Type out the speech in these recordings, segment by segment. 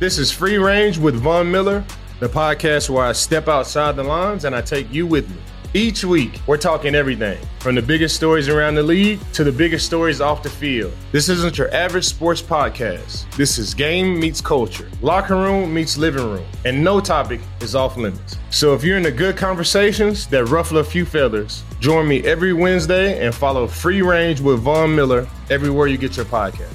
This is Free Range with Von Miller, the podcast where I step outside the lines and I take you with me. Each week, we're talking everything from the biggest stories around the league to the biggest stories off the field. This isn't your average sports podcast. This is game meets culture, locker room meets living room, and no topic is off limits. So if you're into good conversations that ruffle a few feathers, join me every Wednesday and follow Free Range with Von Miller everywhere you get your podcast.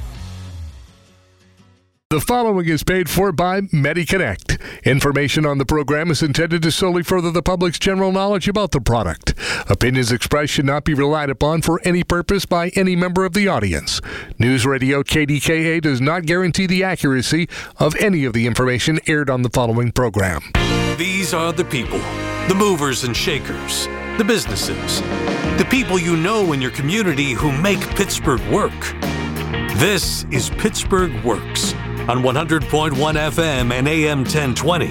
The following is paid for by MediConnect. Information on the program is intended to solely further the public's general knowledge about the product. Opinions expressed should not be relied upon for any purpose by any member of the audience. News Radio KDKA does not guarantee the accuracy of any of the information aired on the following program. These are the people, the movers and shakers, the businesses, the people you know in your community who make Pittsburgh work. This is Pittsburgh Works on 100.1 FM and AM 1020,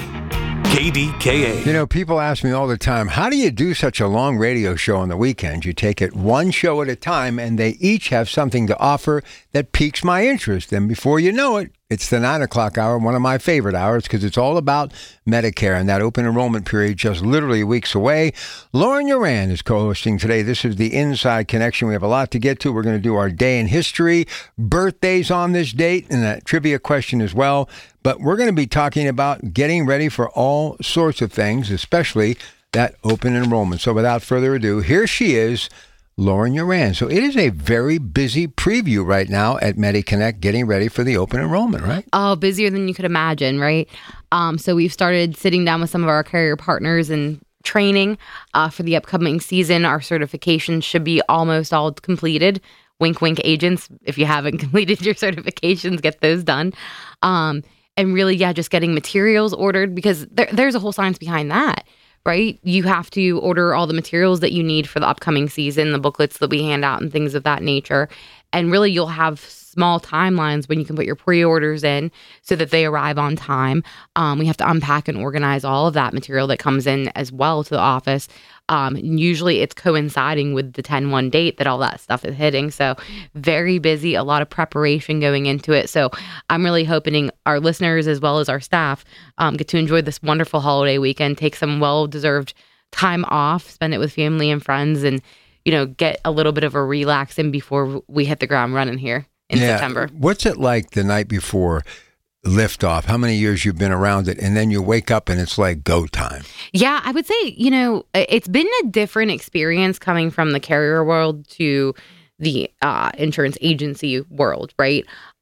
KDKA. You know, people ask me all the time, how do you do such a long radio show on the weekends? You take it one show at a time, and they each have something to offer that piques my interest. And before you know it, it's the 9 o'clock hour, one of my favorite hours, because it's all about Medicare and that open enrollment period just literally weeks away. Lauren Uran is co-hosting today. This is the Inside Connection. We have a lot to get to. We're going to do our day in history, birthdays on this date, and a trivia question as well. But we're going to be talking about getting ready for all sorts of things, especially that open enrollment. So without further ado, here she is, Lauren Uran. So it is a very busy preview right now at MediConnect, getting ready for the open enrollment, right? Oh, busier than you could imagine, right? So we've started sitting down with some of our carrier partners and training for the upcoming season. Our certifications should be almost all completed. Wink, wink, agents. If you haven't completed your certifications, get those done. And really, just getting materials ordered, because there's a whole science behind that. Right? You have to order all the materials that you need for the upcoming season, the booklets that we hand out and things of that nature. And really, you'll have small timelines when you can put your pre-orders in so that they arrive on time. We have to unpack and organize all of that material that comes in as well to the office. Usually it's coinciding with the 10/1 date that all that stuff is hitting. So very busy, a lot of preparation going into it. So I'm really hoping our listeners as well as our staff get to enjoy this wonderful holiday weekend, take some well-deserved time off, spend it with family and friends, and, get a little bit of a relax in before we hit the ground running here in September. What's it like the night before liftoff? How many years you've been around it, and then you wake up and it's like go time? Yeah, I would say, it's been a different experience coming from the carrier world to the insurance agency world, right?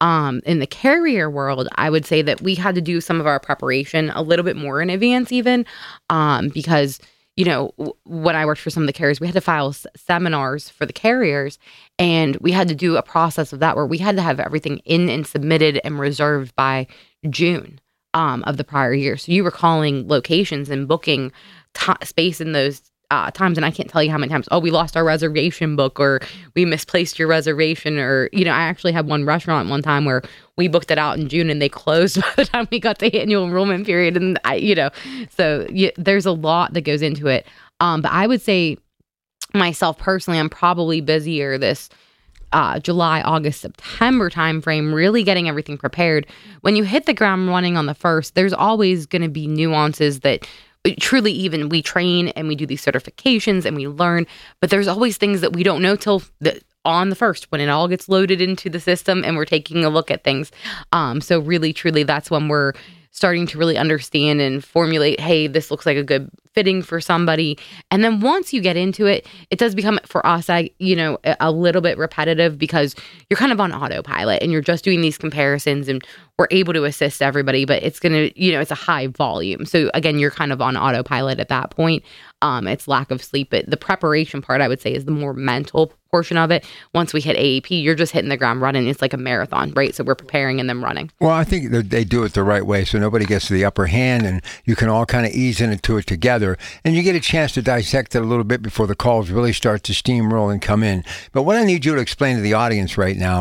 In the carrier world, I would say that we had to do some of our preparation a little bit more in advance even, because when I worked for some of the carriers, we had to file seminars for the carriers, and we had to do a process of that where we had to have everything in and submitted and reserved by June of the prior year. So you were calling locations and booking space in those times, and I can't tell you how many times, we lost our reservation book, or we misplaced your reservation, or, I actually had one restaurant one time where we booked it out in June and they closed by the time we got to annual enrollment period. And there's a lot that goes into it. But I would say myself personally, I'm probably busier this July, August, September timeframe, really getting everything prepared. When you hit the ground running on the 1st, there's always going to be nuances that truly, even we train and we do these certifications and we learn, but there's always things that we don't know till on the 1st when it all gets loaded into the system and we're taking a look at things. So really, truly, that's when we're starting to really understand and formulate, hey, this looks like a good fitting for somebody. And then once you get into it, it does become, for us, a little bit repetitive, because you're kind of on autopilot and you're just doing these comparisons, and we're able to assist everybody, but it's going to, it's a high volume. So again, you're kind of on autopilot at that point. It's lack of sleep. But the preparation part, I would say, is the more mental portion of it. Once we hit AAP, you're just hitting the ground running. It's like a marathon, right? So we're preparing and then running. Well, I think that they do it the right way, so nobody gets the upper hand, and you can all kind of ease into it together, and you get a chance to dissect it a little bit before the calls really start to steamroll and come in. But what I need you to explain to the audience right now,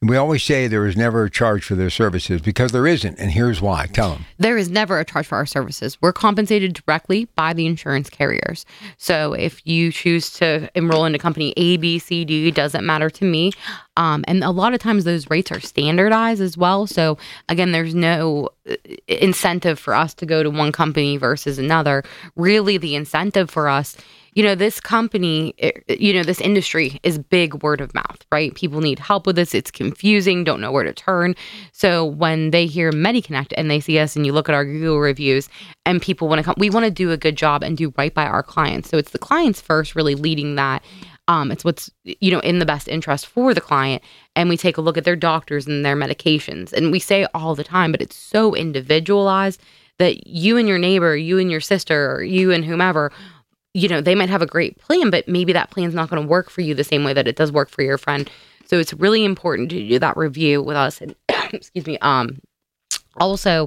We always say there is never a charge for their services because there isn't, and here's why. Tell them. There is never a charge for our services. We're compensated directly by the insurance carriers. So if you choose to enroll into company A, B, C, D, doesn't matter to me. And a lot of times those rates are standardized as well. So again, there's no incentive for us to go to one company versus another. Really, the incentive for us, this company, this industry is big word of mouth, right? People need help with this. It's confusing, don't know where to turn. So when they hear MediConnect and they see us and you look at our Google reviews and people want to come, we want to do a good job and do right by our clients. So it's the clients first really leading that. It's what's, in the best interest for the client. And we take a look at their doctors and their medications. And we say all the time, but it's so individualized that you and your neighbor, you and your sister, or you and whomever, they might have a great plan, but maybe that plan's not going to work for you the same way that it does work for your friend. So it's really important to do that review with us. And excuse me. Also,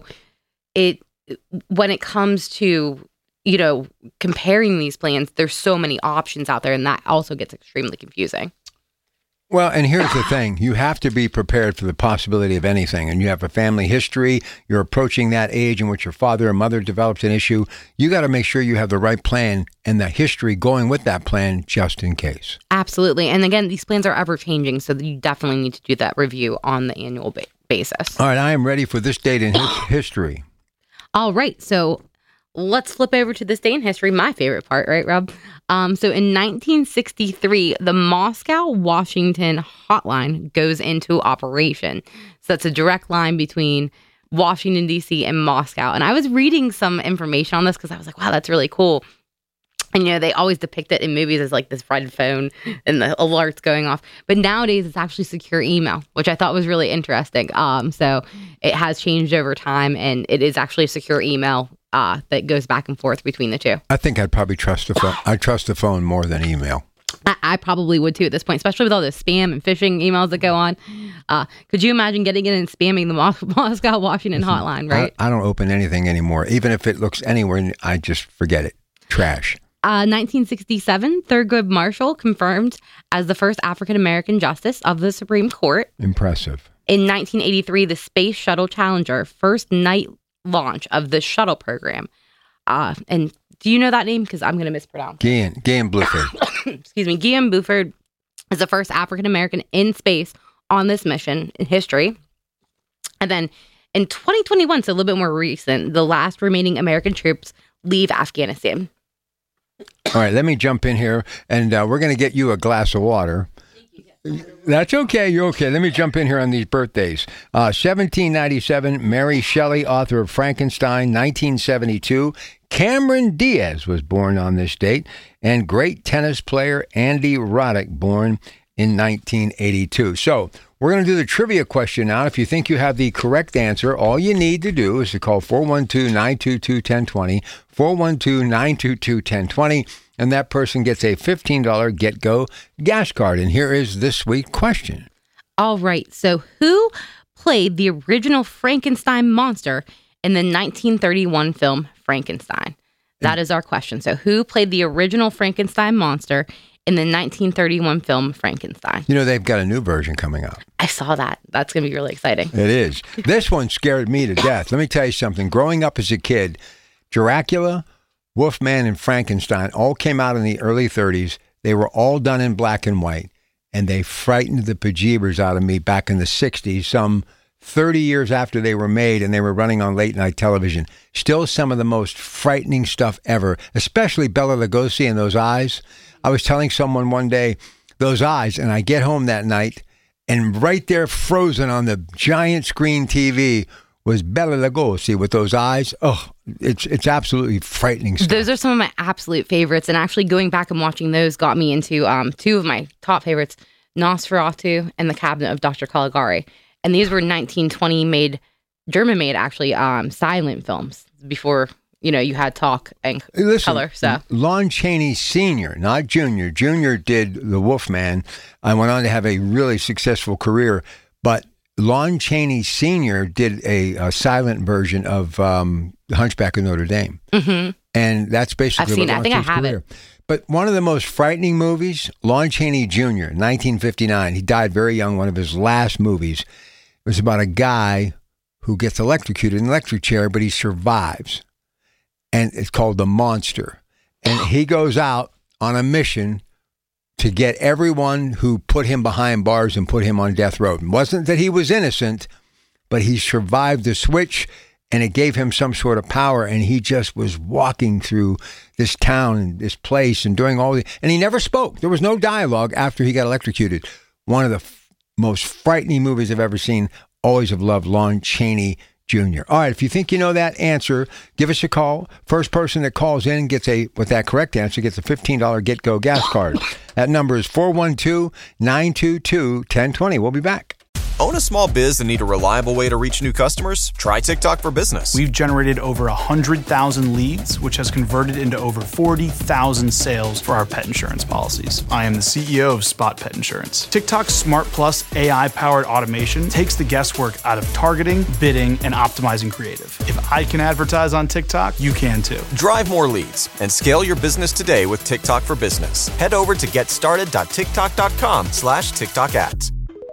when it comes to comparing these plans, there's so many options out there, and that also gets extremely confusing. Well, and here's the thing. You have to be prepared for the possibility of anything. And you have a family history. You're approaching that age in which your father or mother develops an issue. You got to make sure you have the right plan and the history going with that plan just in case. Absolutely. And again, these plans are ever changing, so you definitely need to do that review on the annual basis. All right. I am ready for this date in history. All right. So let's flip over to this day in history, my favorite part, right, Rob? So in 1963, the Moscow, Washington hotline goes into operation. So that's a direct line between Washington, D.C. and Moscow. And I was reading some information on this because I was like, wow, that's really cool. And, they always depict it in movies as like this red phone and the alerts going off. But nowadays, it's actually secure email, which I thought was really interesting. So it has changed over time, and it is actually a secure email that goes back and forth between the two. I think I'd probably trust the phone. I trust the phone more than email. I probably would too at this point, especially with all the spam and phishing emails that go on. Could you imagine getting in and spamming the Moscow, Washington hotline, right? I don't open anything anymore. Even if it looks anywhere, I just forget it. Trash. 1967, Thurgood Marshall confirmed as the first African-American justice of the Supreme Court. Impressive. In 1983, the Space Shuttle Challenger, first night launch of the shuttle program. And do you know that name? Because I'm going to mispronounce. Guion Bluford. Excuse me. Guion Bluford is the first African-American in space on this mission in history. And then in 2021, so a little bit more recent, the last remaining American troops leave Afghanistan. All right, let me jump in here, and we're going to get you a glass of water. That's okay. You're okay. Let me jump in here on these birthdays. 1797, Mary Shelley, author of Frankenstein. 1972, Cameron Diaz was born on this date. And great tennis player Andy Roddick, born in 1982. So we're going to do the trivia question now. If you think you have the correct answer, all you need to do is to call 412-922-1020, 412-922-1020. And that person gets a $15 Get-Go gas card. And here is this week's question. All right. So who played the original Frankenstein monster in the 1931 film Frankenstein? That is our question. So who played the original Frankenstein monster in the 1931 film Frankenstein? They've got a new version coming out. I saw that. That's going to be really exciting. It is. This one scared me to death. Let me tell you something. Growing up as a kid, Dracula, Wolfman, and Frankenstein all came out in the early 30s. They were all done in black and white, and they frightened the bejeebers out of me back in the 60s, some 30 years after they were made, and they were running on late-night television. Still some of the most frightening stuff ever, especially Bela Lugosi and those eyes. I was telling someone one day, those eyes, and I get home that night, and right there frozen on the giant screen TV was Bela Lugosi with those eyes. Oh, it's absolutely frightening stuff. Those are some of my absolute favorites. And actually going back and watching those got me into two of my top favorites, Nosferatu and The Cabinet of Dr. Caligari. And these were 1920 German-made actually, silent films before, you had talk and color. So Lon Chaney Sr., not Jr. Jr. did The Wolfman. I went on to have a really successful career, but Lon Chaney Sr. did a silent version of The Hunchback of Notre Dame. Mm-hmm. And that's basically I've seen it. I think I have career. it. But one of the most frightening movies, Lon Chaney Jr., 1959. He died very young, one of his last movies. It was about a guy who gets electrocuted in an electric chair, but he survives. And it's called The Monster. And he goes out on a mission to get everyone who put him behind bars and put him on death row. It wasn't that he was innocent, but he survived the switch, and it gave him some sort of power, and he just was walking through this town and this place and doing all the... And he never spoke. There was no dialogue after he got electrocuted. One of the most frightening movies I've ever seen. Always have loved Lon Chaney Jr. All right, if you think you know that answer, give us a call. First person that calls in with that correct answer gets a $15 Get-Go gas card. That number is 412-922-1020. We'll be back. Own a small biz and need a reliable way to reach new customers? Try TikTok for Business. We've generated over 100,000 leads, which has converted into over 40,000 sales for our pet insurance policies. I am the CEO of Spot Pet Insurance. TikTok's Smart Plus AI-powered automation takes the guesswork out of targeting, bidding, and optimizing creative. If I can advertise on TikTok, you can too. Drive more leads and scale your business today with TikTok for Business. Head over to getstarted.tiktok.com/TikTok ads.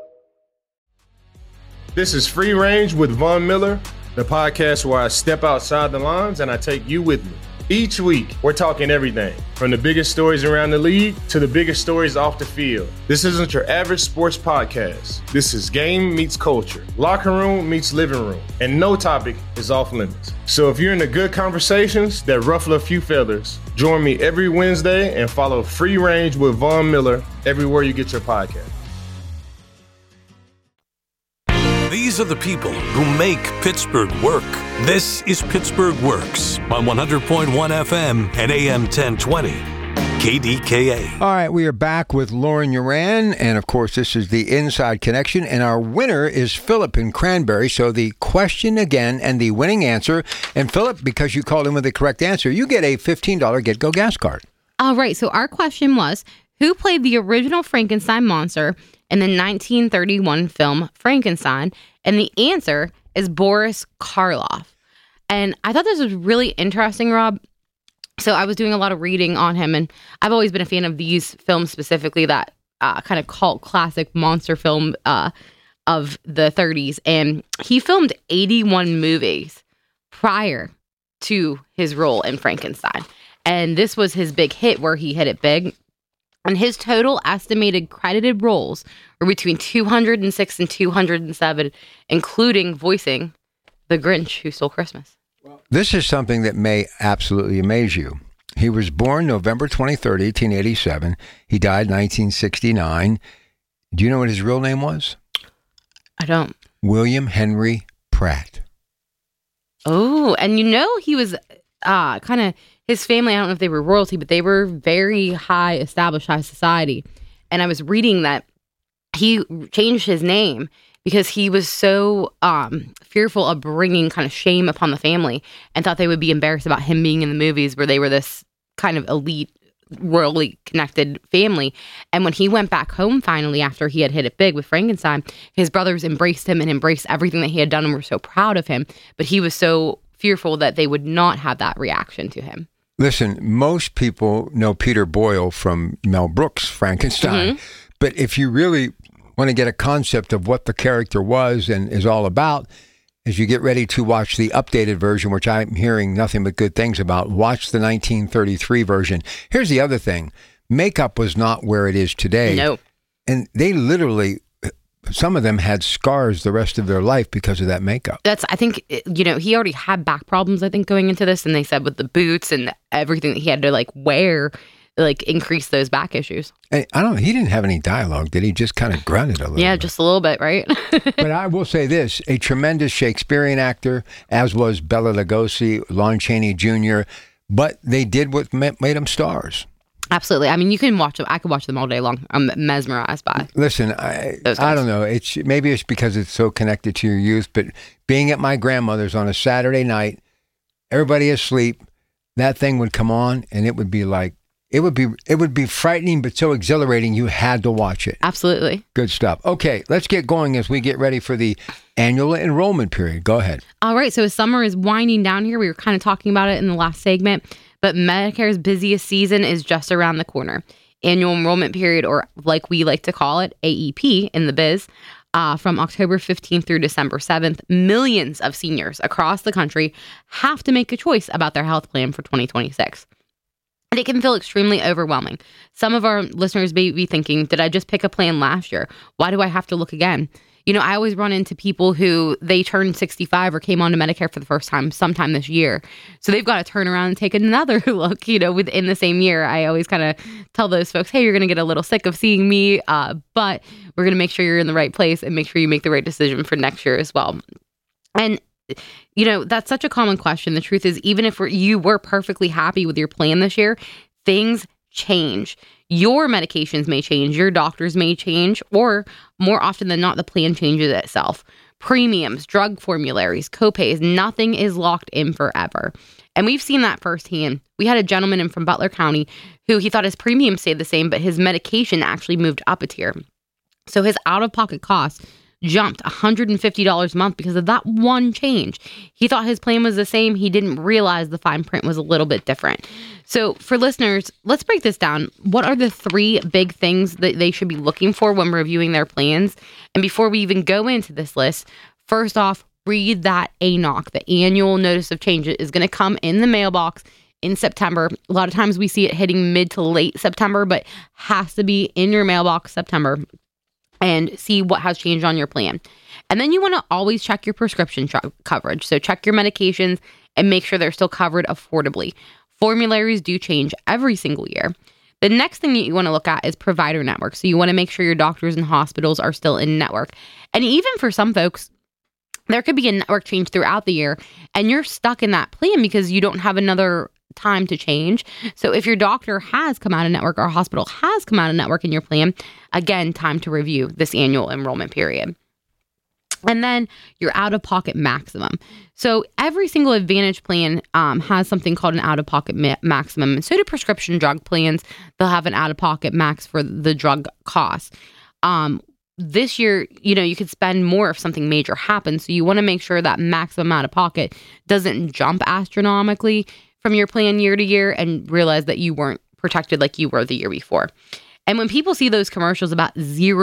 This is Free Range with Von Miller, the podcast where I step outside the lines and I take you with me. Each week, we're talking everything from the biggest stories around the league to the biggest stories off the field. This isn't your average sports podcast. This is game meets culture, locker room meets living room, and no topic is off limits. So if you're into good conversations that ruffle a few feathers, join me every Wednesday and follow Free Range with Von Miller everywhere you get your podcast. These are the people who make Pittsburgh work. This is Pittsburgh Works on 100.1 FM and AM 1020. KDKA. All right, we are back with Lauren Uran, and of course, this is the Inside Connection, and our winner is Philip in Cranberry. So the question again and the winning answer, and Philip, because you called in with the correct answer, you get a $15 Get-Go gas card. All right, so our question was, who played the original Frankenstein monster in the 1931 film Frankenstein? And the answer is Boris Karloff. And I thought this was really interesting, Rob. So I was doing a lot of reading on him, and I've always been a fan of these films specifically, that kind of cult classic monster film of the 30s. And he filmed 81 movies prior to his role in Frankenstein. And this was his big hit where he hit it big. And his total estimated credited roles were between 206 and 207, including voicing the Grinch Who Stole Christmas. This is something that may absolutely amaze you. He was born November 23rd, 1887. He died 1969. Do you know what his real name was? I don't. William Henry Pratt. Oh, and you know he was kind of... His family, I don't know if they were royalty, but they were very high, established high society. And I was reading that he changed his name because he was so fearful of bringing kind of shame upon the family and thought they would be embarrassed about him being in the movies where they were this kind of elite, royally connected family. And when he went back home finally after he had hit it big with Frankenstein, his brothers embraced him and embraced everything that he had done and were so proud of him. But he was so fearful that they would not have that reaction to him. Listen, most people know Peter Boyle from Mel Brooks' Frankenstein. Mm-hmm. But if you really want to get a concept of what the character was and is all about, as you get ready to watch the updated version, which I'm hearing nothing but good things about, watch the 1933 version. Here's the other thing. Makeup was not where it is today. No. And they literally... Some of them had scars the rest of their life because of that makeup. I think, he already had back problems, I think, going into this. And they said with the boots and everything that he had to wear, increase those back issues. And I don't know. He didn't have any dialogue, did he? Just kind of grunted a little bit. Yeah, just a little bit, right? But I will say this, a tremendous Shakespearean actor, as was Bela Lugosi, Lon Chaney Jr., but they did what made them stars. Absolutely. I mean, you can watch them. I could watch them all day long. I'm mesmerized by. Listen, I don't know. Maybe it's because it's so connected to your youth, but being at my grandmother's on a Saturday night, everybody asleep, that thing would come on, and it would be it would be frightening, but so exhilarating. You had to watch it. Absolutely. Good stuff. Okay, let's get going as we get ready for the annual enrollment period. Go ahead. All right. So summer is winding down here. We were kind of talking about it in the last segment. but Medicare's busiest season is just around the corner. Annual enrollment period, or like we like to call it, AEP in the biz, from October 15th through December 7th, millions of seniors across the country have to make a choice about their health plan for 2026. And it can feel extremely overwhelming. Some of our listeners may be thinking, did I just pick a plan last year? Why do I have to look again? I always run into people who they turned 65 or came onto Medicare for the first time sometime this year. So they've got to turn around and take another look, within the same year. I always kind of tell those folks, hey, you're going to get a little sick of seeing me, but we're going to make sure you're in the right place and make sure you make the right decision for next year as well. And that's such a common question. The truth is, even if you were perfectly happy with your plan this year, things change. Your medications may change, your doctors may change, or more often than not, the plan changes itself. Premiums, drug formularies, copays, nothing is locked in forever. And we've seen that firsthand. We had a gentleman in from Butler County who he thought his premium stayed the same, but his medication actually moved up a tier. So his out-of-pocket costs jumped $150 a month because of that one change. He thought his plan was the same. He didn't realize the fine print was a little bit different. So for listeners, let's break this down. What are the 3 big things that they should be looking for when reviewing their plans? And before we even go into this list, first off, read that ANOC, the annual notice of change. It is going to come in the mailbox in September. A lot of times we see it hitting mid to late September, but has to be in your mailbox September, and see what has changed on your plan. And then you want to always check your prescription coverage. So check your medications and make sure they're still covered affordably. Formularies do change every single year. The next thing that you want to look at is provider network. So you want to make sure your doctors and hospitals are still in network. And even for some folks, there could be a network change throughout the year and you're stuck in that plan because you don't have another time to change. So if your doctor has come out of network or hospital has come out of network in your plan, again, time to review this annual enrollment period. And then your out-of-pocket maximum. So every single Advantage plan has something called an out-of-pocket maximum. And so do prescription drug plans. They'll have an out-of-pocket max for the drug costs. This year, you could spend more if something major happens. So you want to make sure that maximum out-of-pocket doesn't jump astronomically from your plan year to year and realize that you weren't protected like you were the year before. And when people see those commercials about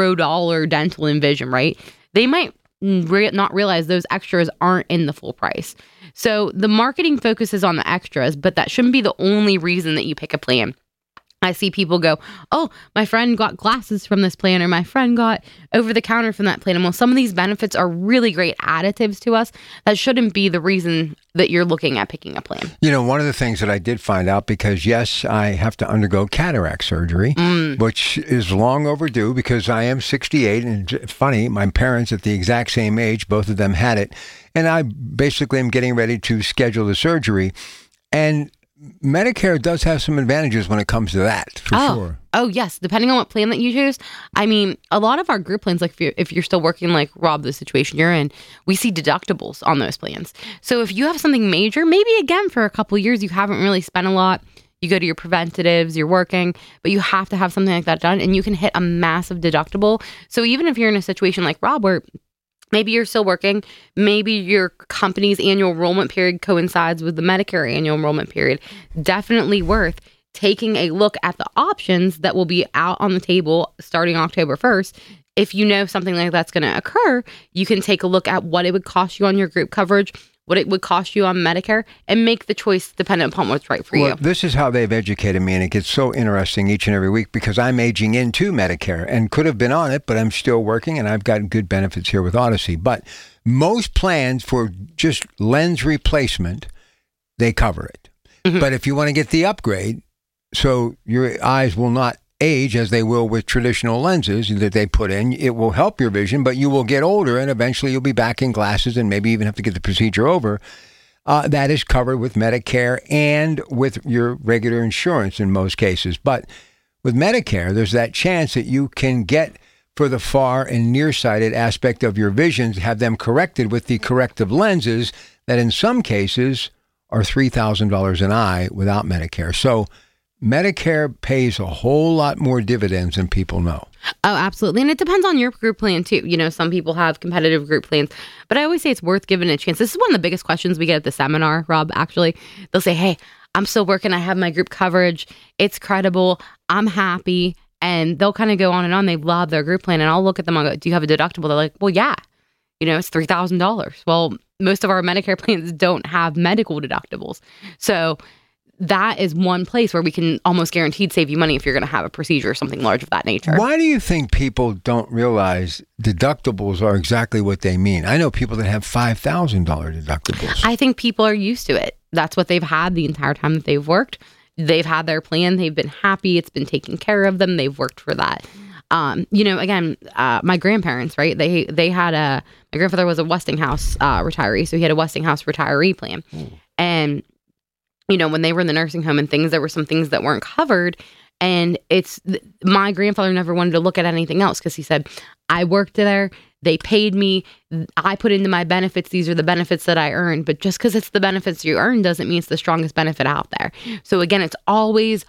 $0 dental and vision, right, they might not realize those extras aren't in the full price. So the marketing focuses on the extras, but that shouldn't be the only reason that you pick a plan. I see people go, oh, my friend got glasses from this plan, or my friend got over the counter from that plan. And well, some of these benefits are really great additives to us. That shouldn't be the reason that you're looking at picking a plan. One of the things that I did find out, because yes, I have to undergo cataract surgery, which is long overdue because I am 68. And it's funny, my parents at the exact same age, both of them had it. And I basically am getting ready to schedule the surgery. And Medicare does have some advantages when it comes to that, for sure. Oh, yes. Depending on what plan that you choose. I mean, a lot of our group plans, like if you're still working like Rob, the situation you're in, we see deductibles on those plans. So if you have something major, maybe again for a couple of years, you haven't really spent a lot. You go to your preventatives, you're working, but you have to have something like that done and you can hit a massive deductible. So even if you're in a situation like Rob, where maybe you're still working, maybe your company's annual enrollment period coincides with the Medicare annual enrollment period, definitely worth taking a look at the options that will be out on the table starting October 1st. If you know something like that's going to occur, you can take a look at what it would cost you on your group coverage, what it would cost you on Medicare, and make the choice dependent upon what's right for you. This is how they've educated me, and it gets so interesting each and every week because I'm aging into Medicare and could have been on it, but I'm still working, and I've got good benefits here with Odyssey. But most plans for just lens replacement, they cover it. Mm-hmm. But if you want to get the upgrade, so your eyes will not age as they will with traditional lenses that they put in, it will help your vision, but you will get older and eventually you'll be back in glasses and maybe even have to get the procedure over. That is covered with Medicare and with your regular insurance in most cases. But with Medicare, there's that chance that you can get for the far and nearsighted aspect of your vision, have them corrected with the corrective lenses that in some cases are $3,000 an eye without Medicare. So Medicare pays a whole lot more dividends than people know. Oh, absolutely. And it depends on your group plan, too. Some people have competitive group plans, but I always say it's worth giving it a chance. This is one of the biggest questions we get at the seminar, Rob, actually. They'll say, hey, I'm still working. I have my group coverage. It's credible. I'm happy. And they'll kind of go on and on. They love their group plan. And I'll look at them. I'll go, do you have a deductible? They're like, well, yeah. It's $3,000. Well, most of our Medicare plans don't have medical deductibles. So that is one place where we can almost guaranteed save you money if you're going to have a procedure or something large of that nature. Why do you think people don't realize deductibles are exactly what they mean? I know people that have $5,000 deductibles. I think people are used to it. That's what they've had the entire time that they've worked. They've had their plan. They've been happy. It's been taking care of them. They've worked for that. Again, my grandparents, right? They had my grandfather was a Westinghouse retiree, so he had a Westinghouse retiree plan. And, when they were in the nursing home and things, there were some things that weren't covered. And my grandfather never wanted to look at anything else because he said, I worked there. They paid me. I put into my benefits. These are the benefits that I earned. But just because it's the benefits you earn doesn't mean it's the strongest benefit out there. So again, it's always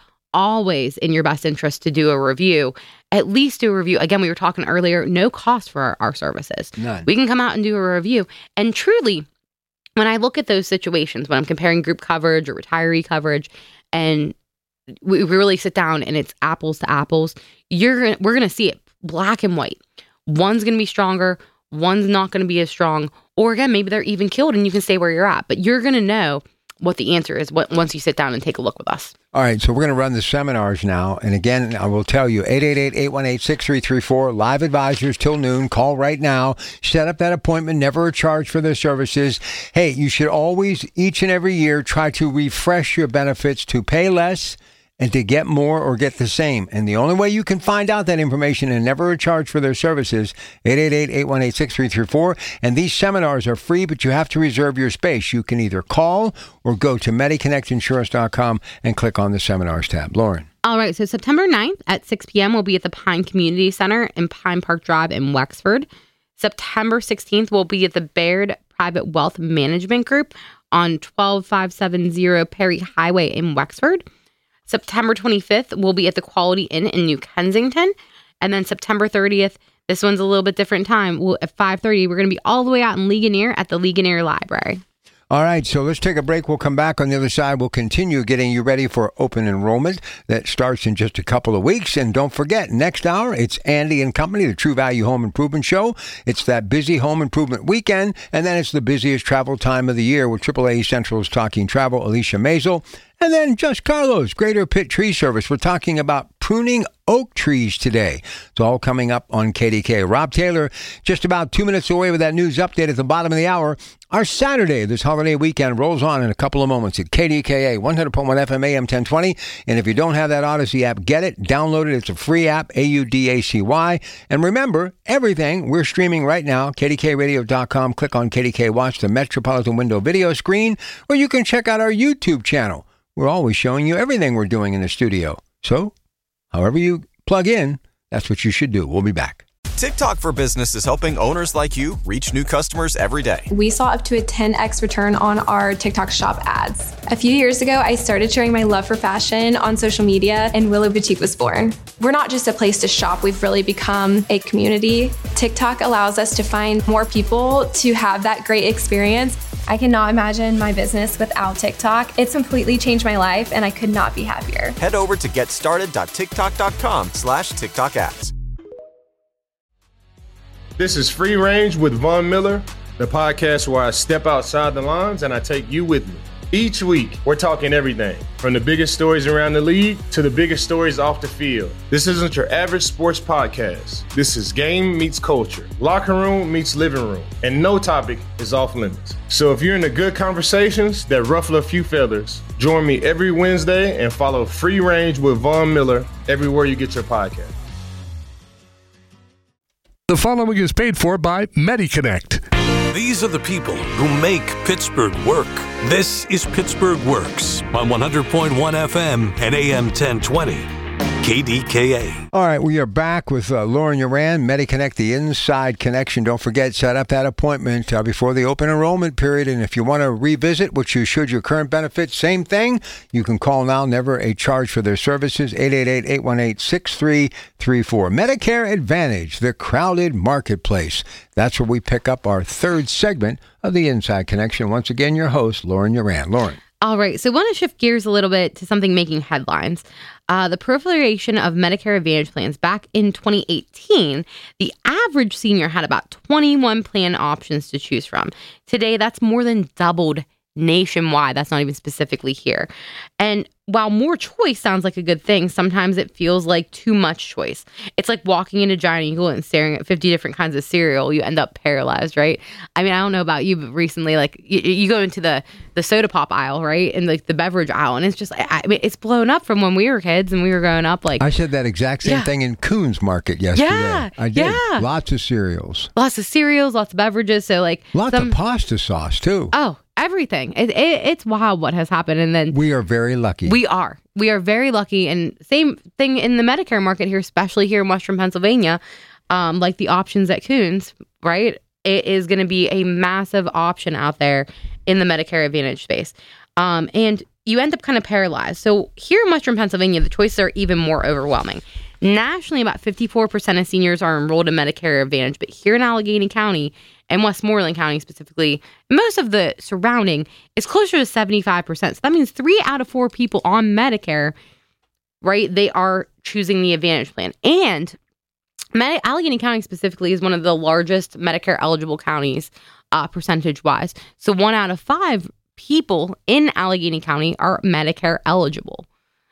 in your best interest to do a review, at least do a review. Again, we were talking earlier, no cost for our services. None. We can come out and do a review. And truly, when I look at those situations, when I'm comparing group coverage or retiree coverage, and we really sit down and it's apples to apples, we're going to see it black and white. One's going to be stronger. One's not going to be as strong. Or again, maybe they're even killed and you can stay where you're at. But you're going to know what the answer is once you sit down and take a look with us. All right, so we're going to run the seminars now. And again, I will tell you, 888-818-6334, live advisors till noon. Call right now. Set up that appointment, never a charge for their services. Hey, you should always, each and every year, try to refresh your benefits to pay less and to get more or get the same. And the only way you can find out that information and never a charge for their services, 888-818-6334. And these seminars are free, but you have to reserve your space. You can either call or go to MediConnectInsurance.com and click on the seminars tab. Lauren. All right, so September 9th at 6 p.m. we'll be at the Pine Community Center in Pine Park Drive in Wexford. September 16th we'll be at the Baird Private Wealth Management Group on 12570 Perry Highway in Wexford. September 25th, we'll be at the Quality Inn in New Kensington. And then September 30th, this one's a little bit different time. At 5:30, we're going to be all the way out in Ligonier at the Ligonier Library. All right, so let's take a break. We'll come back on the other side. We'll continue getting you ready for open enrollment that starts in just a couple of weeks. And don't forget, next hour, it's Andy and Company, the True Value Home Improvement Show. It's that busy home improvement weekend, and then it's the busiest travel time of the year with AAA Central's Talking Travel, Alicia Maisel. And then Just Carlos, Greater Pitt Tree Service. We're talking about pruning oak trees today. It's all coming up on KDK. Rob Taylor, just about 2 minutes away with that news update at the bottom of the hour. Our Saturday, this holiday weekend, rolls on in a couple of moments at KDKA, 100.1 FM AM 1020. And if you don't have that Odyssey app, get it, download it. It's a free app, AUDACY. And remember, everything we're streaming right now, KDKRadio.com. Click on KDK Watch, the Metropolitan Window video screen, or you can check out our YouTube channel. We're always showing you everything we're doing in the studio. So, however you plug in, that's what you should do. We'll be back. TikTok for Business is helping owners like you reach new customers every day. We saw up to a 10x return on our TikTok shop ads. A few years ago, I started sharing my love for fashion on social media, and Willow Boutique was born. We're not just a place to shop, we've really become a community. TikTok allows us to find more people to have that great experience. I cannot imagine my business without TikTok. It's completely changed my life, and I could not be happier. Head over to getstarted.tiktok.com/TikTok ads. This is Free Range with Von Miller, the podcast where I step outside the lines and I take you with me. Each week, we're talking everything from the biggest stories around the league to the biggest stories off the field. This isn't your average sports podcast. This is game meets culture, locker room meets living room, and no topic is off limits. So if you're into good conversations that ruffle a few feathers, join me every Wednesday and follow Free Range with Von Miller everywhere you get your podcast. The following is paid for by MediConnect. These are the people who make Pittsburgh work. This is Pittsburgh Works on 100.1 FM and AM 1020. KDKA. All right, we are back with Lauren Uran, MediConnect, the Inside Connection. Don't forget, set up that appointment before the open enrollment period. And if you want to revisit, which you should, your current benefits, same thing. You can call now, never a charge for their services, 888-818-6334. Medicare Advantage, the crowded marketplace. That's where we pick up our third segment of the Inside Connection. Once again, your host, Lauren Uran. Lauren. All right, so I want to shift gears a little bit to something making headlines. The proliferation of Medicare Advantage plans. Back in 2018, the average senior had about 21 plan options to choose from. Today, that's more than doubled nationwide. That's not even specifically here. And while more choice sounds like a good thing, sometimes it feels like too much choice. It's like walking into Giant Eagle and staring at 50 different kinds of cereal. You end up paralyzed, right? I mean, I don't know about you, but recently, like you go into the soda pop aisle, right? And like the beverage aisle. And it's just, I mean, it's blown up from when we were kids and we were growing up. Like, I said that exact same thing in Coons Market yesterday. Yeah, I did. yeah. Lots of cereals. Lots of cereals, lots of beverages. So like lots of pasta sauce too. Oh, everything. It's wild what has happened. And then we are very lucky. We are very lucky. And same thing in the Medicare market here, especially here in Western Pennsylvania, like the options at Coons, right? It is going to be a massive option out there in the Medicare Advantage space. And you end up kind of paralyzed. So here in Western Pennsylvania, the choices are even more overwhelming. Nationally, about 54% of seniors are enrolled in Medicare Advantage, but here in Allegheny County and Westmoreland County specifically, most of the surrounding is closer to 75%. So that means 3 out of 4 people on Medicare, right, they are choosing the Advantage plan. And Allegheny County specifically is one of the largest Medicare eligible counties percentage-wise. So 1 out of 5 people in Allegheny County are Medicare eligible.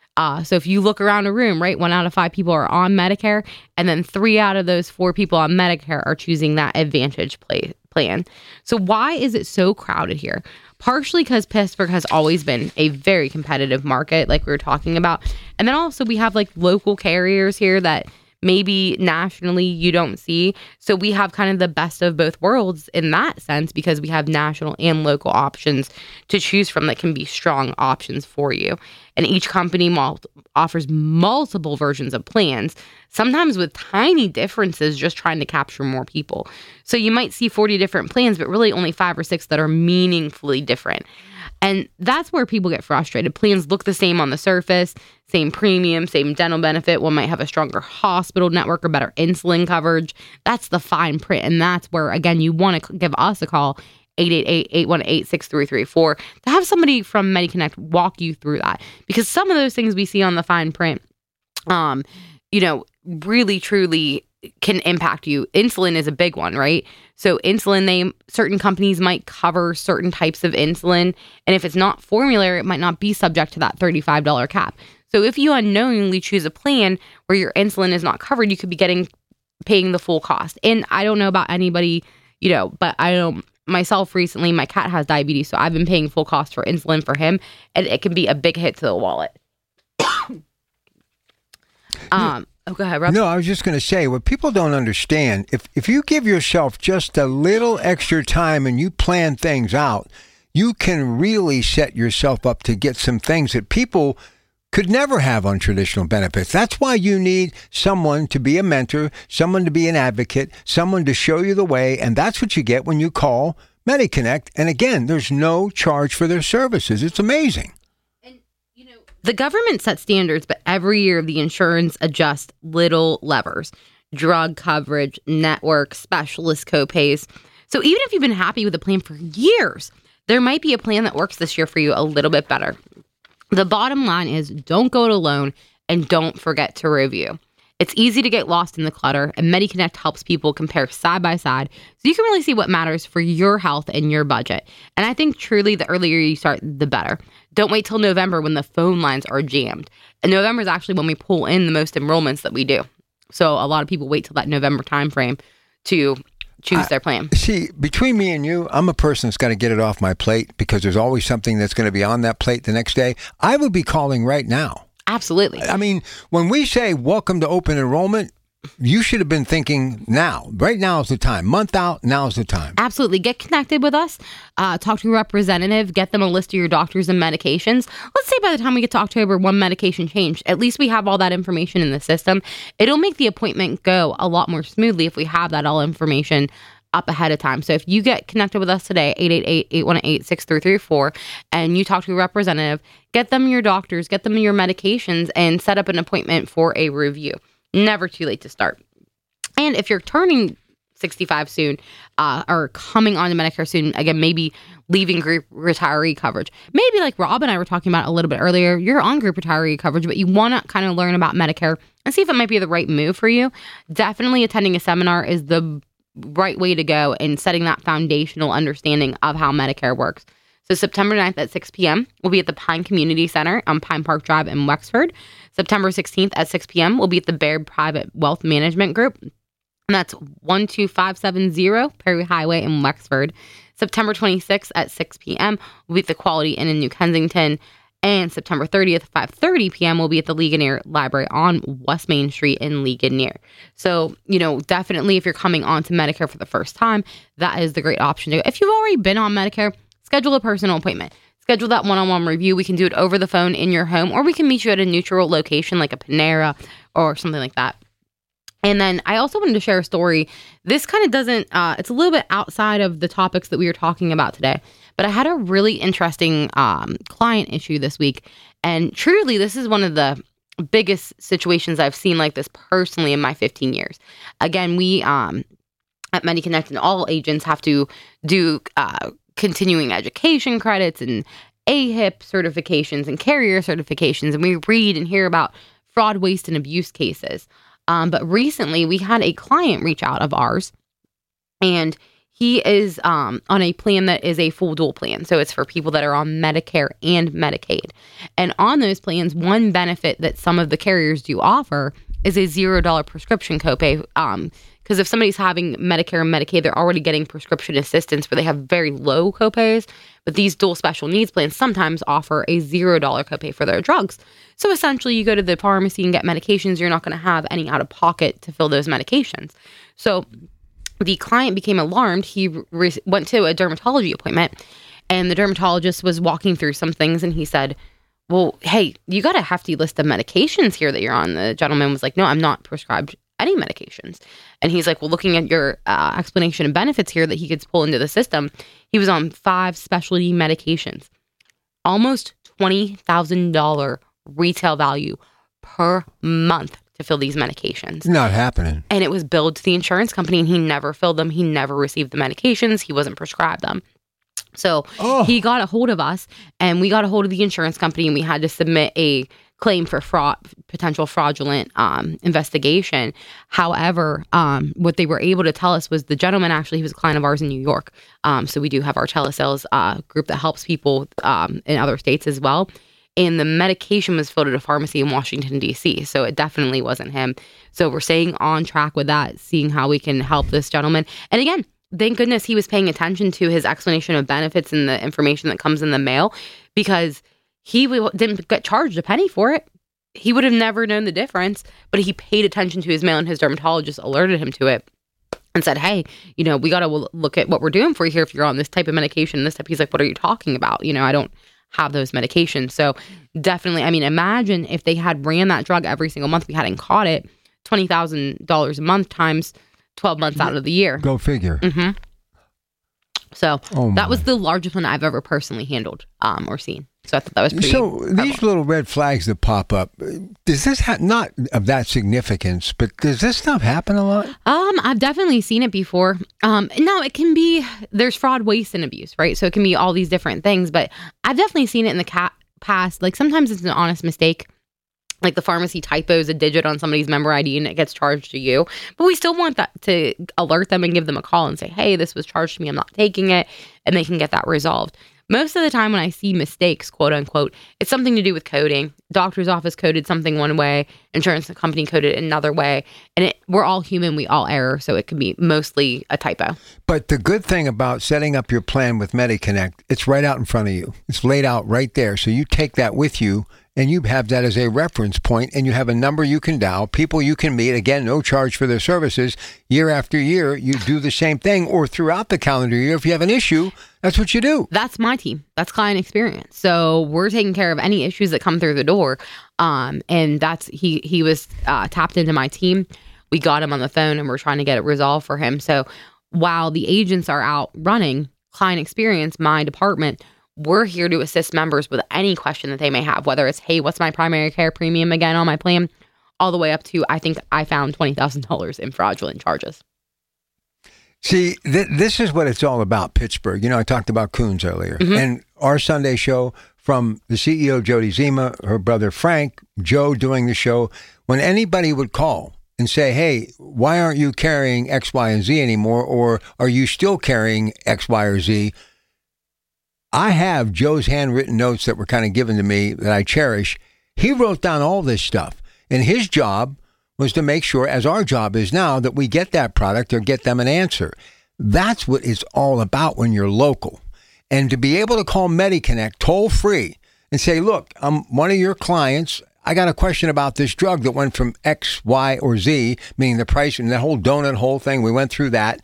So if you look around a room, right, 1 out of 5 people are on Medicare, and then 3 out of those 4 people on Medicare are choosing that Advantage plan. So why is it so crowded here? Partially because Pittsburgh has always been a very competitive market, like we were talking about. And then also we have like local carriers here that maybe nationally you don't see. So we have kind of the best of both worlds in that sense, because we have national and local options to choose from that can be strong options for you. And each company offers multiple versions of plans, sometimes with tiny differences, just trying to capture more people. So you might see 40 different plans, but really only 5 or 6 that are meaningfully different. And that's where people get frustrated. Plans look the same on the surface, same premium, same dental benefit. One might have a stronger hospital network or better insulin coverage. That's the fine print. And that's where, again, you want to give us a call, 888-818-6334, to have somebody from MediConnect walk you through that. Because some of those things we see on the fine print, really, truly can impact you. Insulin is a big one, right? So insulin, certain companies might cover certain types of insulin. And if it's not formulary, it might not be subject to that $35 cap. So if you unknowingly choose a plan where your insulin is not covered, you could be paying the full cost. And I don't know about anybody, but I know myself recently, my cat has diabetes, so I've been paying full cost for insulin for him, and it can be a big hit to the wallet. Go ahead, Rob. No, I was just going to say, what people don't understand, if you give yourself just a little extra time and you plan things out, you can really set yourself up to get some things that people could never have on traditional benefits. That's why you need someone to be a mentor, someone to be an advocate, someone to show you the way, and that's what you get when you call MediConnect. And again, there's no charge for their services. It's amazing. The government sets standards, but every year the insurance adjusts little levers: drug coverage, network, specialist copays. So even if you've been happy with the plan for years, there might be a plan that works this year for you a little bit better. The bottom line is, don't go it alone, and don't forget to review. It's easy to get lost in the clutter, and MediConnect helps people compare side by side so you can really see what matters for your health and your budget. And I think truly the earlier you start, the better. Don't wait till November when the phone lines are jammed. And November is actually when we pull in the most enrollments that we do. So a lot of people wait till that November timeframe to choose their plan. See, between me and you, I'm a person that's got to get it off my plate because there's always something that's going to be on that plate the next day. I would be calling right now. Absolutely. I mean, when we say welcome to open enrollment, you should have been thinking now. Right now is the time. Month out, now is the time. Absolutely. Get connected with us. Talk to a representative. Get them a list of your doctors and medications. Let's say by the time we get to October, one medication changed. At least we have all that information in the system. It'll make the appointment go a lot more smoothly if we have that all information up ahead of time. So if you get connected with us today, 888-818-6334, and you talk to a representative, get them your doctors, get them your medications, and set up an appointment for a review. Never too late to start. And if you're turning 65 soon, or coming on to Medicare soon, again, maybe leaving group retiree coverage. Maybe like Rob and I were talking about a little bit earlier, you're on group retiree coverage, but you want to kind of learn about Medicare and see if it might be the right move for you. Definitely attending a seminar is the right way to go in setting that foundational understanding of how Medicare works. So September 9th at 6 p.m. we'll be at the Pine Community Center on Pine Park Drive in Wexford. September 16th at 6 p.m. we'll be at the Baird Private Wealth Management Group. And that's 12570 Perry Highway in Wexford. September 26th at 6 p.m. we'll be at the Quality Inn in New Kensington. And September 30th, 5:30 p.m. we'll be at the Ligonier Library on West Main Street in Ligonier. So, definitely if you're coming on to Medicare for the first time, that is the great option to go. If you've already been on Medicare, schedule a personal appointment. Schedule that one-on-one review. We can do it over the phone in your home, or we can meet you at a neutral location like a Panera or something like that. And then I also wanted to share a story. This kind of doesn't, it's a little bit outside of the topics that we were talking about today, but I had a really interesting client issue this week. And truly, this is one of the biggest situations I've seen like this personally in my 15 years. Again, we at MediConnect and all agents have to do continuing education credits and AHIP certifications and carrier certifications. And we read and hear about fraud, waste, and abuse cases. But recently we had a client reach out of ours, and he is on a plan that is a full dual plan. So it's for people that are on Medicare and Medicaid. And on those plans, one benefit that some of the carriers do offer is a $0 prescription copay. Because if somebody's having Medicare and Medicaid, they're already getting prescription assistance where they have very low copays. But these dual special needs plans sometimes offer a $0 copay for their drugs. So essentially, you go to the pharmacy and get medications. You're not going to have any out of pocket to fill those medications. So the client became alarmed. He went to a dermatology appointment, and the dermatologist was walking through some things, and he said, well, hey, you got a hefty list of medications here that you're on. The gentleman was like, no, I'm not prescribed any medications. And he's like, well, looking at your explanation of benefits here that he could pull into the system, he was on 5 specialty medications, almost $20,000 retail value per month to fill these medications. Not happening. And it was billed to the insurance company, and he never filled them. He never received the medications. He wasn't prescribed them. So he got a hold of us, and we got a hold of the insurance company, and we had to submit a claim for fraud, potential fraudulent investigation. However, what they were able to tell us was the gentleman, actually, he was a client of ours in New York. So we do have our telesales group that helps people in other states as well. And the medication was filled at a pharmacy in Washington, D.C. So it definitely wasn't him. So we're staying on track with that, seeing how we can help this gentleman. And again, thank goodness he was paying attention to his explanation of benefits and the information that comes in the mail, because he didn't get charged a penny for it. He would have never known the difference, but he paid attention to his mail, and his dermatologist alerted him to it and said, hey, we got to look at what we're doing for you here if you're on this type of medication, this type. He's like, what are you talking about? I don't have those medications. So definitely, imagine if they had ran that drug every single month, we hadn't caught it, $20,000 a month times 12 months out of the year. Go figure. Mm-hmm. So that was the largest one I've ever personally handled or seen. So I thought that was pretty these little red flags that pop up, does this not of that significance, but does this stuff happen a lot? I've definitely seen it before. No, it can be, there's fraud, waste, and abuse, right? So it can be all these different things, but I've definitely seen it in the past. Like sometimes it's an honest mistake. Like the pharmacy typos a digit on somebody's member ID and it gets charged to you. But we still want that to alert them and give them a call and say, hey, this was charged to me, I'm not taking it. And they can get that resolved. Most of the time when I see mistakes, quote unquote, it's something to do with coding. Doctor's office coded something one way, insurance company coded it another way. And we're all human, we all err. So it can be mostly a typo. But the good thing about setting up your plan with MediConnect, it's right out in front of you. It's laid out right there. So you take that with you, and you have that as a reference point, and you have a number you can dial, people you can meet, again, no charge for their services. Year after year, you do the same thing, or throughout the calendar year, if you have an issue, that's what you do. That's my team. That's client experience. So we're taking care of any issues that come through the door. And that's, he was tapped into my team. We got him on the phone, and we're trying to get it resolved for him. So while the agents are out running, client experience, my department, we're here to assist members with any question that they may have, whether it's, hey, what's my primary care premium again on my plan, all the way up to, I think I found $20,000 in fraudulent charges. See, this is what it's all about, Pittsburgh. I talked about Coons earlier. And our Sunday show, from the CEO, Jody Zima, her brother Frank, Joe doing the show, when anybody would call and say, hey, why aren't you carrying X, Y, and Z anymore? Or are you still carrying X, Y, or Z? I have Joe's handwritten notes that were kind of given to me that I cherish. He wrote down all this stuff. And his job was to make sure, as our job is now, that we get that product or get them an answer. That's what it's all about when you're local. And to be able to call MediConnect toll free and say, look, I'm one of your clients. I got a question about this drug that went from X, Y, or Z, meaning the price and the whole donut hole thing. We went through that.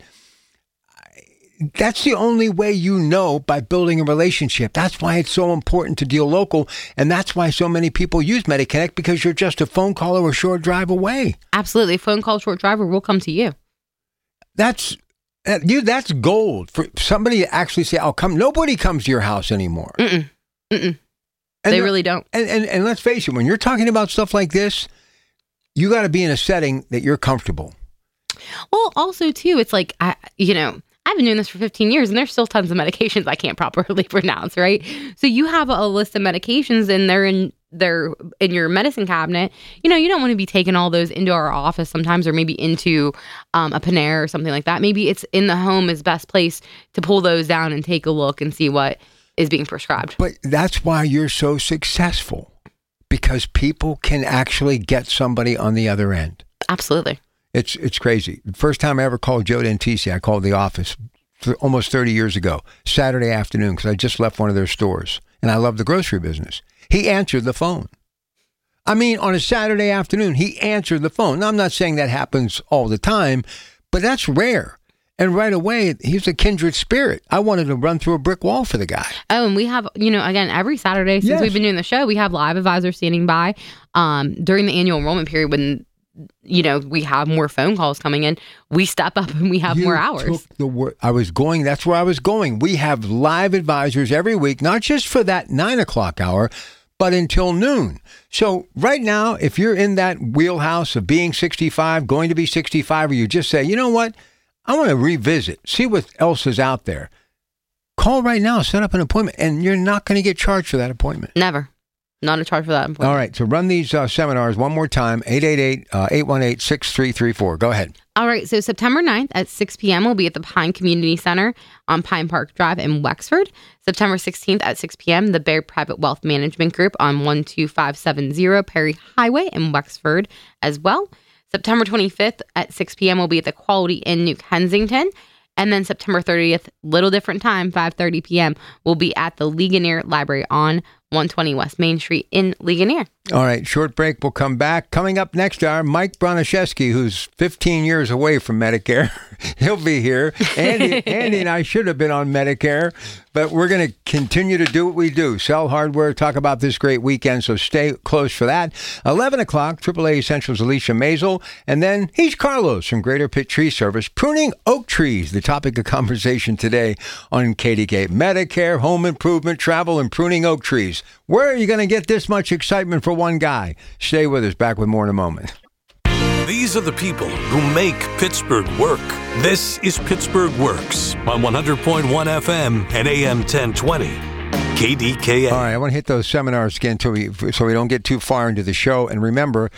That's the only way by building a relationship. That's why it's so important to deal local. And that's why so many people use MediConnect, because you're just a phone call or a short drive away. Absolutely. Phone call, short drive, or we'll come to you. That's gold for somebody to actually say, I'll come. Nobody comes to your house anymore. They really don't. And let's face it, when you're talking about stuff like this, you got to be in a setting that you're comfortable. Well, also, too, it's like, I've been doing this for 15 years and there's still tons of medications I can't properly pronounce, right? So you have a list of medications and they're in your medicine cabinet. You don't want to be taking all those into our office sometimes, or maybe into a Panera or something like that. Maybe it's in the home is best place to pull those down and take a look and see what is being prescribed. But that's why you're so successful, because people can actually get somebody on the other end. Absolutely. It's crazy. The first time I ever called Joe Dentisi, I called the office almost 30 years ago, Saturday afternoon, because I just left one of their stores, and I love the grocery business. He answered the phone. I mean, on a Saturday afternoon, he answered the phone. Now, I'm not saying that happens all the time, but that's rare. And right away, he's a kindred spirit. I wanted to run through a brick wall for the guy. Oh, and we have, again, every Saturday since we've been doing the show, we have live advisors standing by during the annual enrollment period when we have more phone calls coming in. We step up and we have more hours. That's where I was going. We have live advisors every week, not just for that 9 o'clock hour, but until noon. So right now, if you're in that wheelhouse of being 65, going to be 65, or you just say, you know what, I want to revisit, see what else is out there. Call right now, set up an appointment, and you're not going to get charged for that appointment. Never. Not a charge for that appointment. All right. So run these seminars one more time, 888-818-6334. Go ahead. All right. So September 9th at 6 p.m. will be at the Pine Community Center on Pine Park Drive in Wexford. September 16th at 6 p.m., the Baird Private Wealth Management Group on 12570 Perry Highway in Wexford as well. September 25th at 6 p.m. will be at the Quality Inn, New Kensington. And then September 30th, little different time, 5:30 p.m., will be at the Ligonier Library on 120 West Main Street in Ligonier. All right, short break. We'll come back. Coming up next hour, Mike Broniszewski, who's 15 years away from Medicare. He'll be here. Andy and I should have been on Medicare, but we're going to continue to do what we do. Sell hardware, talk about this great weekend, so stay close for that. 11 o'clock, AAA Essentials, Alicia Maisel. And then he's Carlos from Greater Pitt Tree Service, pruning oak trees, the topic of conversation today on KDK. Medicare, home improvement, travel, and pruning oak trees. Where are you going to get this much excitement for one guy? Stay with us. Back with more in a moment. These are the people who make Pittsburgh work. This is Pittsburgh Works on 100.1 FM and AM 1020. KDKA. All right, I want to hit those seminars again so we don't get too far into the show. And remember,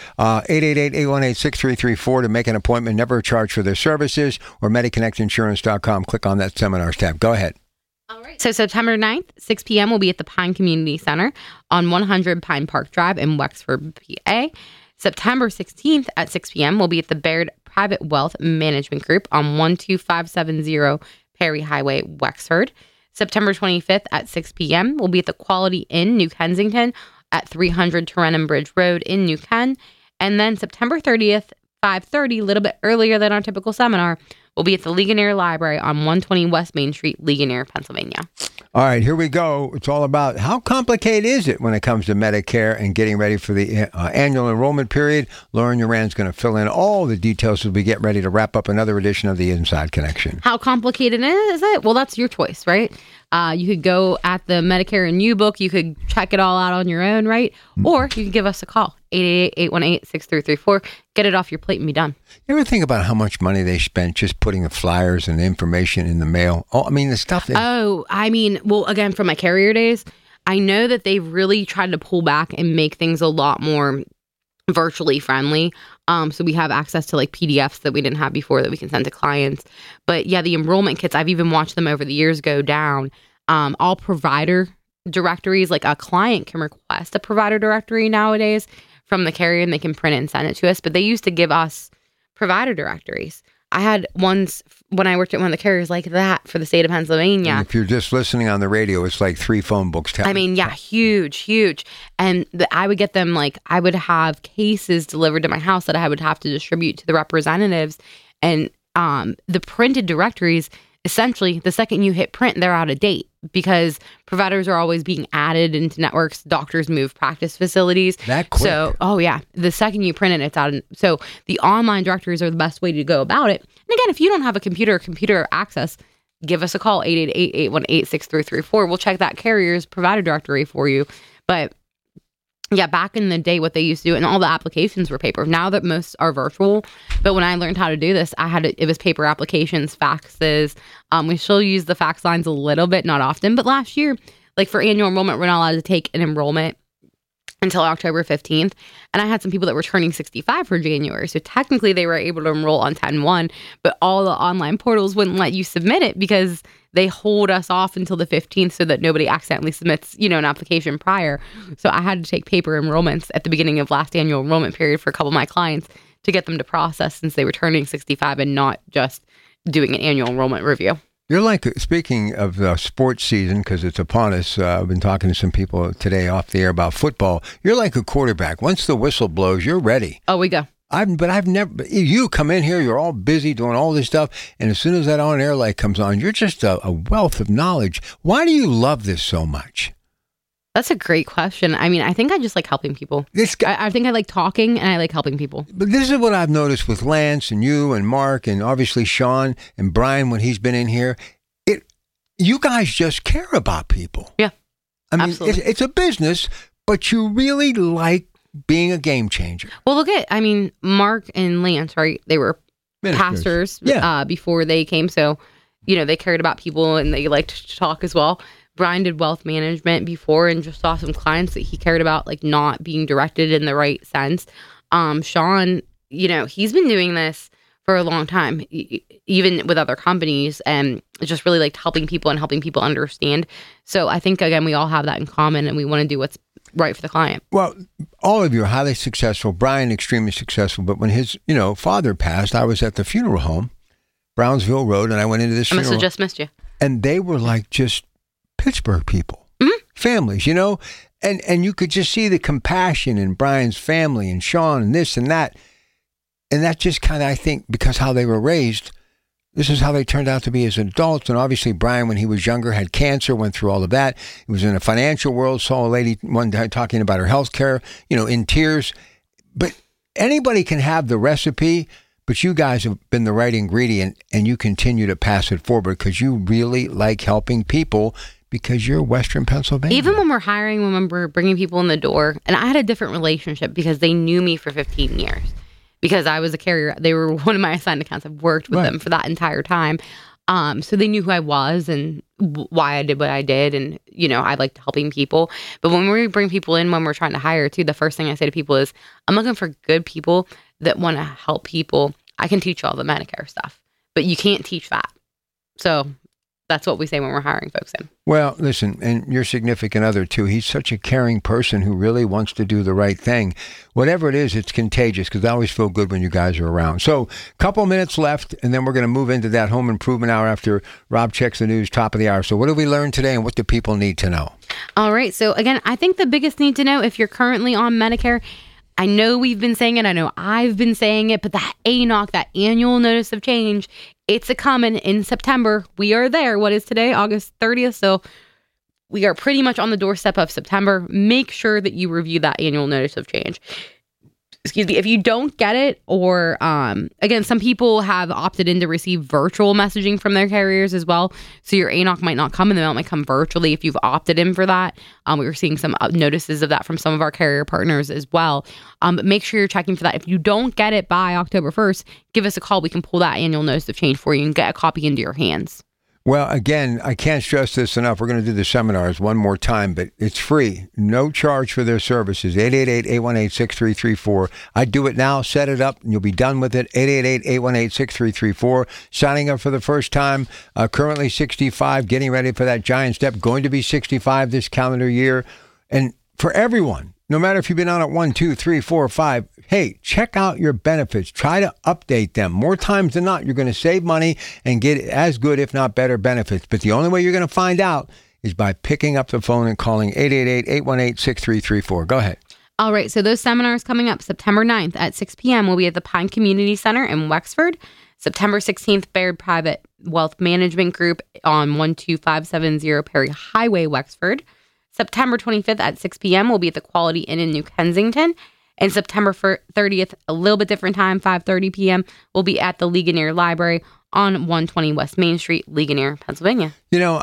888-818-6334 to make an appointment. Never a charge for their services, or MediConnectInsurance.com. Click on that seminars tab. Go ahead. All right. So September 9th, 6 p.m. will be at the Pine Community Center on 100 Pine Park Drive in Wexford, PA. September 16th at 6 p.m. will be at the Baird Private Wealth Management Group on 12570 Perry Highway, Wexford. September 25th at 6 p.m. will be at the Quality Inn, New Kensington at 300 Tarentum Bridge Road in New Ken. And then September 30th, 5:30, a little bit earlier than our typical seminar, will be at the Ligonier Library on 120 West Main Street, Ligonier, Pennsylvania. All right, here we go. It's all about how complicated is it when it comes to Medicare and getting ready for the annual enrollment period. Lauren Uran's going to fill in all the details as we get ready to wrap up another edition of the Inside Connection. How complicated is it? Well, that's your choice, right? You could go at the Medicare and You book. You could check it all out on your own, right? Or you could give us a call, 888-818-6334. Get it off your plate and be done. You ever think about how much money they spent just putting the flyers and information in the mail? Oh, I mean, the stuff well, again, from my carrier days, I know that they've really tried to pull back and make things a lot more virtually friendly. So we have access to like PDFs that we didn't have before that we can send to clients. But yeah, the enrollment kits, I've even watched them over the years go down. All provider directories, like a client can request a provider directory nowadays from the carrier and they can print it and send it to us. But they used to give us provider directories. I had ones when I worked at one of the carriers like that for the state of Pennsylvania. And if you're just listening on the radio, it's like 3 phone books. I mean, yeah, huge. And I would get them, like, I would have cases delivered to my house that I would have to distribute to the representatives. And the printed directories, essentially, the second you hit print, they're out of date because providers are always being added into networks. Doctors move practice facilities. That quick. So, the second you print it, it's out. So the online directories are the best way to go about it. And again, if you don't have a computer access, give us a call, 888-818-6334. We'll check that carrier's provider directory for you. But yeah, back in the day, what they used to do, and all the applications were paper. Now that most are virtual, but when I learned how to do this, it was paper applications, faxes. We still use the fax lines a little bit, not often. But last year, like for annual enrollment, we're not allowed to take an enrollment until October 15th. And I had some people that were turning 65 for January. So technically they were able to enroll on 10/1, but all the online portals wouldn't let you submit it because they hold us off until the 15th so that nobody accidentally submits, an application prior. So I had to take paper enrollments at the beginning of last annual enrollment period for a couple of my clients to get them to process since they were turning 65 and not just doing an annual enrollment review. You're like, speaking of the sports season, because it's upon us, I've been talking to some people today off the air about football. You're like a quarterback. Once the whistle blows, you're ready. Oh, we go. I've never, you come in here, you're all busy doing all this stuff, and as soon as that on-air light comes on, you're just a wealth of knowledge. Why do you love this so much? That's a great question. I mean, I think I just like helping people. I think I like talking and I like helping people. But this is what I've noticed with Lance and you and Mark and obviously Sean and Brian when he's been in here. You guys just care about people. Yeah, I mean, absolutely. It's a business, but you really like being a game changer. Well, Mark and Lance, right? They were pastors before they came. So, they cared about people and they liked to talk as well. Brian did wealth management before and just saw some clients that he cared about, like not being directed in the right sense. Sean, he's been doing this for a long time, even with other companies, and just really liked helping people and helping people understand. So I think, again, we all have that in common and we want to do what's right for the client. Well, all of you are highly successful. Brian, extremely successful. But when his, father passed, I was at the funeral home, Brownsville Road, and I went into this funeral. I must have just missed you. And they were like just Pittsburgh people, families, and you could just see the compassion in Brian's family and Sean and this and that. And that just kind of, I think, because how they were raised, this is how they turned out to be as adults. And obviously, Brian, when he was younger, had cancer, went through all of that. He was in a financial world, saw a lady one day talking about her health care, in tears. But anybody can have the recipe, but you guys have been the right ingredient, and you continue to pass it forward because you really like helping people. Because you're Western Pennsylvania. Even when we're hiring, when we're bringing people in the door, and I had a different relationship because they knew me for 15 years. Because I was a carrier. They were one of my assigned accounts. I've worked with them for that entire time. So they knew who I was and why I did what I did. And, I liked helping people. But when we bring people in, when we're trying to hire too, the first thing I say to people is, I'm looking for good people that want to help people. I can teach all the Medicare stuff, but you can't teach that. So that's what we say when we're hiring folks in. Well, listen, and your significant other too, he's such a caring person who really wants to do the right thing. Whatever it is, it's contagious because I always feel good when you guys are around. So a couple minutes left, and then we're going to move into that home improvement hour after Rob checks the news, top of the hour. So what did we learn today, and what do people need to know? All right. So again, I think the biggest need to know, if you're currently on Medicare, I know we've been saying it. I know I've been saying it, but that ANOC, that annual notice of change, it's a coming in September. We are there. What is today? August 30th. So we are pretty much on the doorstep of September. Make sure that you review that annual notice of change. if you don't get it, or again, some people have opted in to receive virtual messaging from their carriers as well. So your ANOC might not come in the mail, it might come virtually if you've opted in for that. We were seeing some notices of that from some of our carrier partners as well. But make sure you're checking for that. If you don't get it by October 1st, give us a call. We can pull that annual notice of change for you and get a copy into your hands. Well, again, I can't stress this enough. We're going to do the seminars one more time, but it's free. No charge for their services. 888-818-6334. I do it now. Set it up, and you'll be done with it. 888-818-6334. Signing up for the first time. Currently 65, getting ready for that giant step. Going to be 65 this calendar year. And for everyone, no matter if you've been on it 1, 2, 3, 4, 5, hey, check out your benefits. Try to update them. More times than not, you're going to save money and get as good, if not better, benefits. But the only way you're going to find out is by picking up the phone and calling 888-818-6334. Go ahead. All right. So those seminars coming up September 9th at 6 p.m. will be at the Pine Community Center in Wexford. September 16th, Baird Private Wealth Management Group on 12570 Perry Highway, Wexford. September 25th at 6 p.m. will be at the Quality Inn in New Kensington. And September 30th, a little bit different time, 5:30 p.m., will be at the Ligonier Library on 120 West Main Street, Ligonier, Pennsylvania. You know,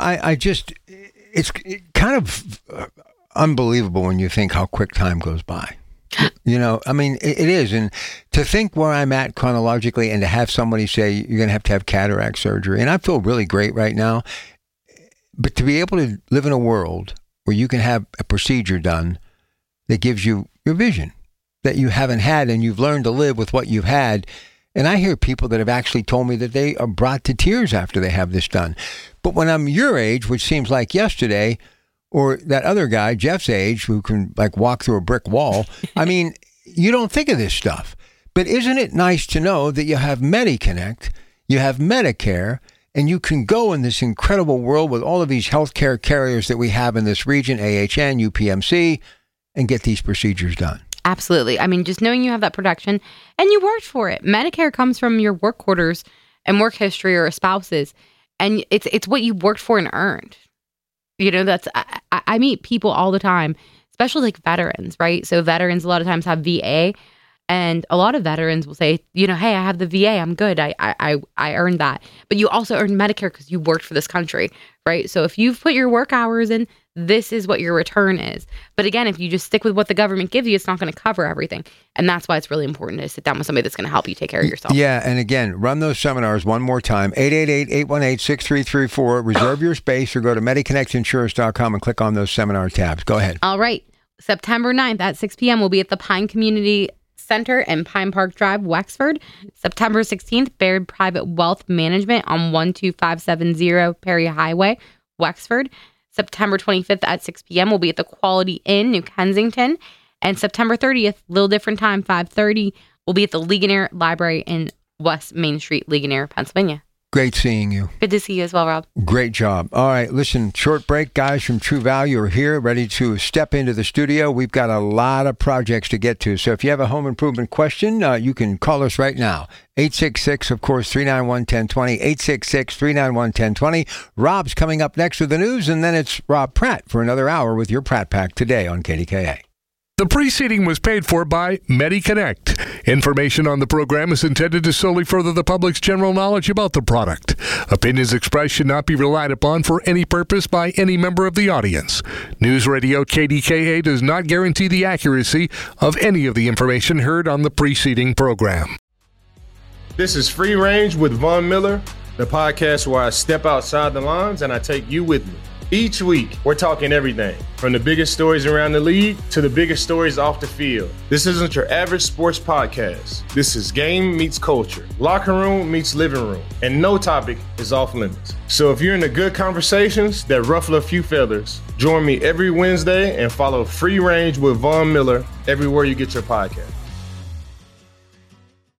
it's kind of unbelievable when you think how quick time goes by. You know, I mean, it is. And to think where I'm at chronologically and to have somebody say you're going to have cataract surgery, and I feel really great right now, but to be able to live in a world where you can have a procedure done that gives you your vision that you haven't had, and you've learned to live with what you've had. And I hear people that have actually told me that they are brought to tears after they have this done. But when I'm your age, which seems like yesterday, or that other guy, Jeff's age, who can like walk through a brick wall, I mean, you don't think of this stuff. But isn't it nice to know that you have MediConnect, you have Medicare, and you can go in this incredible world with all of these healthcare carriers that we have in this region, AHN, UPMC, and get these procedures done. Absolutely. I mean, just knowing you have that protection and you worked for it. Medicare comes from your work orders and work history or a spouse's, and it's what you worked for and earned. You know, that's I meet people all the time, especially like veterans, right? So veterans a lot of times have VA. And a lot of veterans will say, you know, hey, I have the VA, I'm good. I earned that. But you also earned Medicare because you worked for this country, right? So if you've put your work hours in, this is what your return is. But again, if you just stick with what the government gives you, it's not going to cover everything. And that's why it's really important to sit down with somebody that's going to help you take care of yourself. Yeah, and again, run those seminars one more time, 888-818-6334. Reserve your space or go to MediConnectInsurance.com and click on those seminar tabs. Go ahead. All right. September 9th at 6 p.m. we'll be at the Pine Community Center and Pine Park Drive, Wexford. September 16th, Baird Private Wealth Management on 12570 Perry Highway, Wexford. September 25th at 6 p.m. we'll be at the Quality Inn, New Kensington. And September 30th, a little different time, 5:30, we'll be at the Ligonier Library in West Main Street, Ligonier, Pennsylvania. Great seeing you. Good to see you as well, Rob. Great job. All right, listen, short break. Guys from True Value are here, ready to step into the studio. We've got a lot of projects to get to. So if you have a home improvement question, you can call us right now. 866, of course, 391-1020, 866-391-1020. Rob's coming up next with the news, and then it's Rob Pratt for another hour with your Pratt Pack today on KDKA. The preceding was paid for by MediConnect. Information on the program is intended to solely further the public's general knowledge about the product. Opinions expressed should not be relied upon for any purpose by any member of the audience. News Radio KDKA does not guarantee the accuracy of any of the information heard on the preceding program. This is Free Range with Von Miller, the podcast where I step outside the lines and I take you with me. Each week, we're talking everything from the biggest stories around the league to the biggest stories off the field. This isn't your average sports podcast. This is game meets culture, locker room meets living room, and no topic is off limits. So if you're into good conversations that ruffle a few feathers, join me every Wednesday and follow Free Range with Von Miller everywhere you get your podcast.